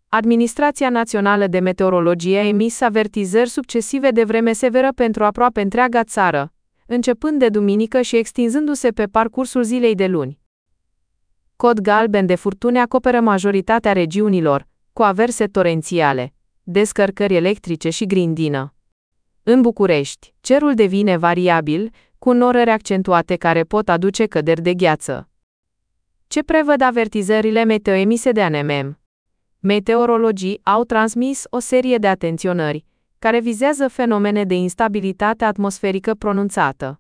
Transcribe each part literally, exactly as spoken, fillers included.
Administrația Națională de Meteorologie a emis avertizări succesive de vreme severă pentru aproape întreaga țară, începând de duminică și extinzându-se pe parcursul zilei de luni. Cod galben de furtuni acoperă majoritatea regiunilor, cu averse torențiale, descărcări electrice și grindină. În București, cerul devine variabil, cu norări accentuate care pot aduce căderi de gheață. Ce prevăd avertizările meteo emise de A N M M? Meteorologii au transmis o serie de atenționări, care vizează fenomene de instabilitate atmosferică pronunțată.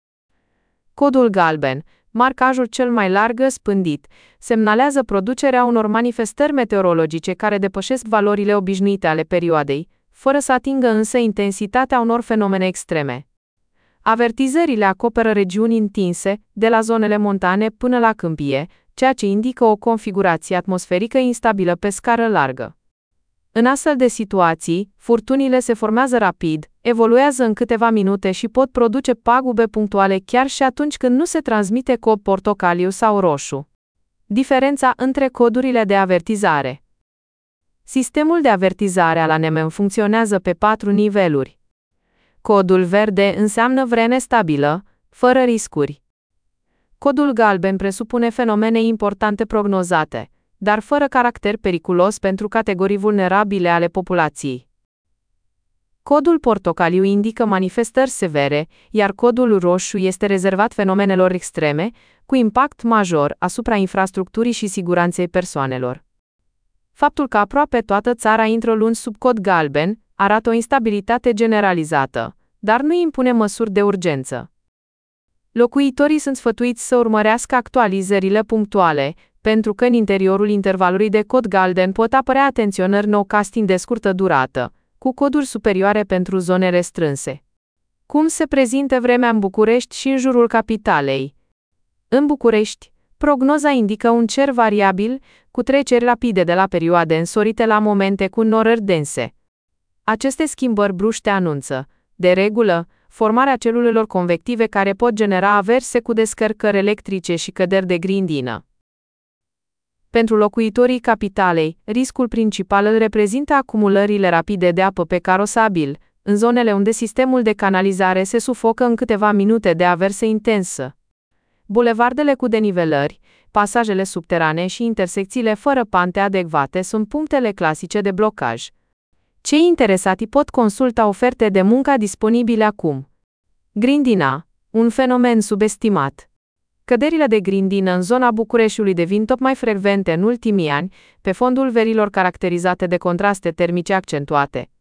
Codul galben, marcajul cel mai larg spândit, semnalează producerea unor manifestări meteorologice care depășesc valorile obișnuite ale perioadei, fără să atingă însă intensitatea unor fenomene extreme. Avertizările acoperă regiuni întinse, de la zonele montane până la câmpie, ceea ce indică o configurație atmosferică instabilă pe scară largă. În astfel de situații, furtunile se formează rapid, evoluează în câteva minute și pot produce pagube punctuale chiar și atunci când nu se transmite cod portocaliu sau roșu. Diferența între codurile de avertizare. Sistemul de avertizare al A N M M funcționează pe patru niveluri. Codul verde înseamnă vreme stabilă, fără riscuri. Codul galben presupune fenomene importante prognozate, dar fără caracter periculos pentru categorii vulnerabile ale populației. Codul portocaliu indică manifestări severe, iar codul roșu este rezervat fenomenelor extreme, cu impact major asupra infrastructurii și siguranței persoanelor. Faptul că aproape toată țara intră luni sub cod galben arată o instabilitate generalizată, dar nu impune măsuri de urgență. Locuitorii sunt sfătuiți să urmărească actualizările punctuale, pentru că în interiorul intervalului de cod galben pot apărea atenționări no-casting de scurtă durată, cu coduri superioare pentru zone restrânse. Cum se prezintă vremea în București și în jurul capitalei? În București, prognoza indică un cer variabil, cu treceri rapide de la perioade însorite la momente cu norări dense. Aceste schimbări bruște anunță, de regulă, formarea celulelor convective care pot genera averse cu descărcări electrice și căderi de grindină. Pentru locuitorii capitalei, riscul principal îl reprezintă acumulările rapide de apă pe carosabil, în zonele unde sistemul de canalizare se sufocă în câteva minute de averse intensă. Bulevardele cu denivelări, pasajele subterane și intersecțiile fără pante adecvate sunt punctele clasice de blocaj. Cei interesati pot consulta oferte de muncă disponibile acum. Grindina, un fenomen subestimat. Căderile de grindină în zona Bucureștiului devin tot mai frecvente în ultimii ani, pe fondul verilor caracterizate de contraste termice accentuate.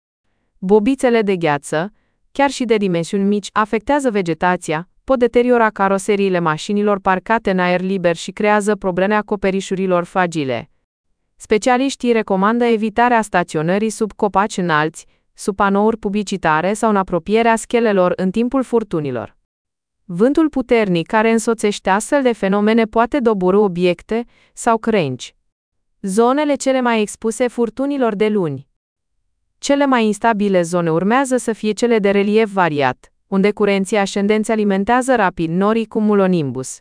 Bobițele de gheață, chiar și de dimensiuni mici, afectează vegetația, pot deteriora caroseriile mașinilor parcate în aer liber și creează probleme acoperișurilor fragile. Specialiștii recomandă evitarea staționării sub copaci înalți, sub panouri publicitare sau în apropierea schelelor în timpul furtunilor. Vântul puternic care însoțește astfel de fenomene poate doborî obiecte sau crengi. Zonele cele mai expuse furtunilor de luni. Cele mai instabile zone urmează să fie cele de relief variat, unde curenții ascendenți alimentează rapid norii cumulonimbus.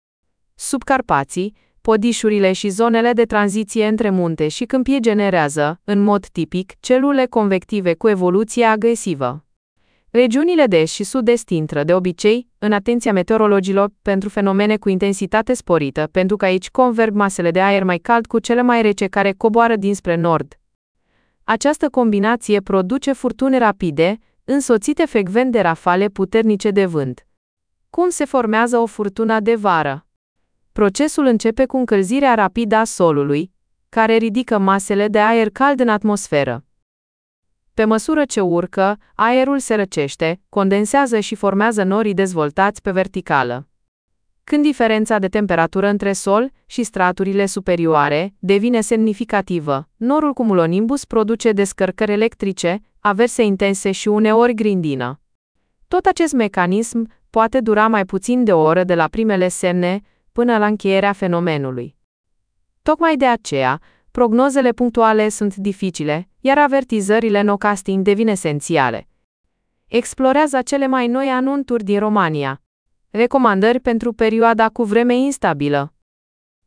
Subcarpații, podișurile și zonele de tranziție între munte și câmpie generează, în mod tipic, celule convective cu evoluție agresivă. Regiunile de est și sud-est intră, de obicei, în atenția meteorologilor pentru fenomene cu intensitate sporită, pentru că aici converg masele de aer mai cald cu cele mai rece care coboară dinspre nord. Această combinație produce furtuni rapide, însoțite frecvent de rafale puternice de vânt. Cum se formează o furtună de vară? Procesul începe cu încălzirea rapidă a solului, care ridică masele de aer cald în atmosferă. Pe măsură ce urcă, aerul se răcește, condensează și formează norii dezvoltați pe verticală. Când diferența de temperatură între sol și straturile superioare devine semnificativă, norul cumulonimbus produce descărcări electrice, averse intense și uneori grindină. Tot acest mecanism poate dura mai puțin de o oră de la primele semne până la încheierea fenomenului. Tocmai de aceea, prognozele punctuale sunt dificile, iar avertizările no-casting devin esențiale. Explorează cele mai noi anunțuri din România. Recomandări pentru perioada cu vreme instabilă.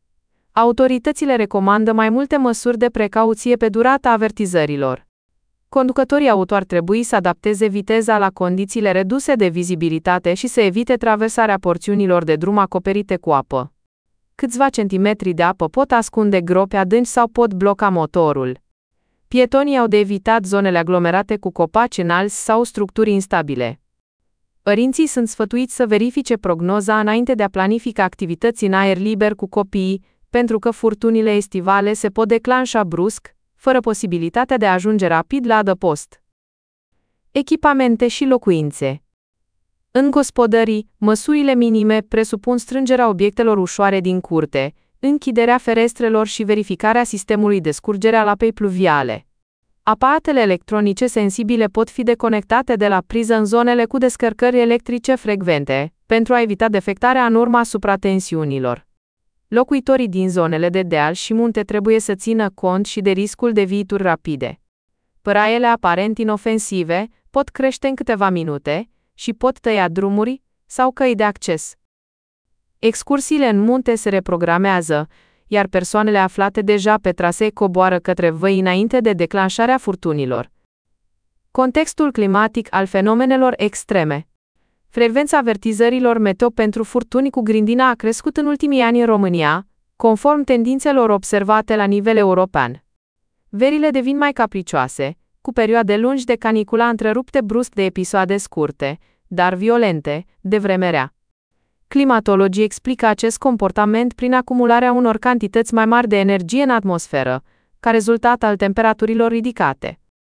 Autoritățile recomandă mai multe măsuri de precauție pe durata avertizărilor. Conducătorii auto ar trebui să adapteze viteza la condițiile reduse de vizibilitate și să evite traversarea porțiunilor de drum acoperite cu apă. Câțiva centimetri de apă pot ascunde gropi adânci sau pot bloca motorul. Pietonii au de evitat zonele aglomerate cu copaci înalți sau structuri instabile. Părinții sunt sfătuiți să verifice prognoza înainte de a planifica activități în aer liber cu copiii, pentru că furtunile estivale se pot declanșa brusc, fără posibilitatea de a ajunge rapid la adăpost. Echipamente și locuințe. În gospodării, măsurile minime presupun strângerea obiectelor ușoare din curte, închiderea ferestrelor și verificarea sistemului de scurgere al apei pluviale. Aparatele electronice sensibile pot fi deconectate de la priză în zonele cu descărcări electrice frecvente, pentru a evita defectarea în urma supratensiunilor. Locuitorii din zonele de deal și munte trebuie să țină cont și de riscul de vituri rapide. Păraiele aparent inofensive pot crește în câteva minute și pot tăia drumuri sau căi de acces. Excursiile în munte se reprogramează, iar persoanele aflate deja pe trasee coboară către văi înainte de declanșarea furtunilor. Contextul climatic al fenomenelor extreme. Frecvența avertizărilor meteo pentru furtuni cu grindina a crescut în ultimii ani în România, conform tendințelor observate la nivel european. Verile devin mai capricioase, cu perioade lungi de canicula întrerupte brusc de episoade scurte, dar violente, de vreme rea. Climatologii explică acest comportament prin acumularea unor cantități mai mari de energie în atmosferă, ca rezultat al temperaturilor ridicate.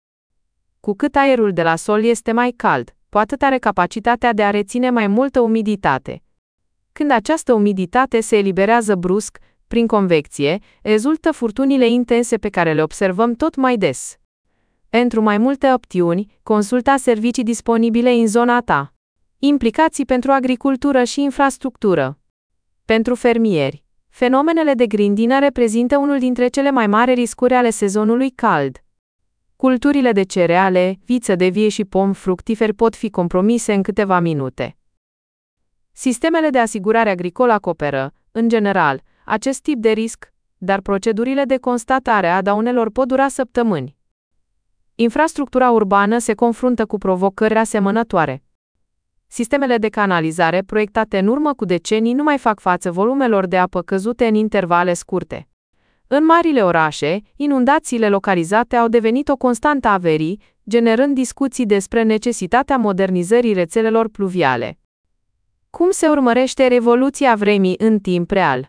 Cu cât aerul de la sol este mai cald, cu atât are capacitatea de a reține mai multă umiditate. Când această umiditate se eliberează brusc, prin convecție, rezultă furtunile intense pe care le observăm tot mai des. Pentru mai multe opțiuni, consulta servicii disponibile în zona ta. Implicații pentru agricultură și infrastructură. Pentru fermieri, fenomenele de grindină reprezintă unul dintre cele mai mari riscuri ale sezonului cald. Culturile de cereale, viță de vie și pom fructiferi pot fi compromise în câteva minute. Sistemele de asigurare agricolă acoperă, în general, acest tip de risc, dar procedurile de constatare a daunelor pot dura săptămâni. Infrastructura urbană se confruntă cu provocări asemănătoare. Sistemele de canalizare proiectate în urmă cu decenii nu mai fac față volumelor de apă căzute în intervale scurte. În marile orașe, inundațiile localizate au devenit o constantă a verii, generând discuții despre necesitatea modernizării rețelelor pluviale. Cum se urmărește evoluția vremii în timp real?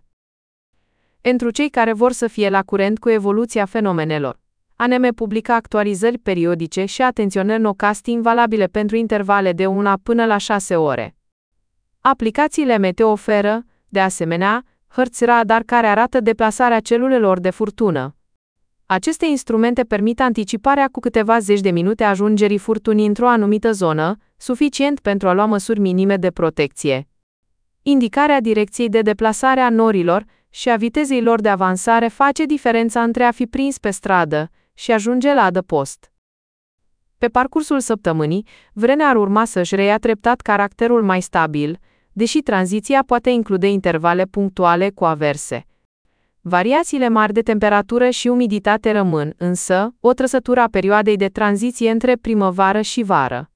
Pentru cei care vor să fie la curent cu evoluția fenomenelor, A N M publică actualizări periodice și atenționări nocasting valabile pentru intervale de una până la șase ore. Aplicațiile meteo oferă, de asemenea, hărți radar care arată deplasarea celulelor de furtună. Aceste instrumente permit anticiparea cu câteva zeci de minute a ajungerii furtunii într-o anumită zonă, suficient pentru a lua măsuri minime de protecție. Indicarea direcției de deplasare a norilor și a vitezei lor de avansare face diferența între a fi prins pe stradă și ajunge la adăpost. Pe parcursul săptămânii, vremea ar urma să-și reia treptat caracterul mai stabil, deși tranziția poate include intervale punctuale cu averse. Variațiile mari de temperatură și umiditate rămân, însă, o trăsătură a perioadei de tranziție între primăvară și vară.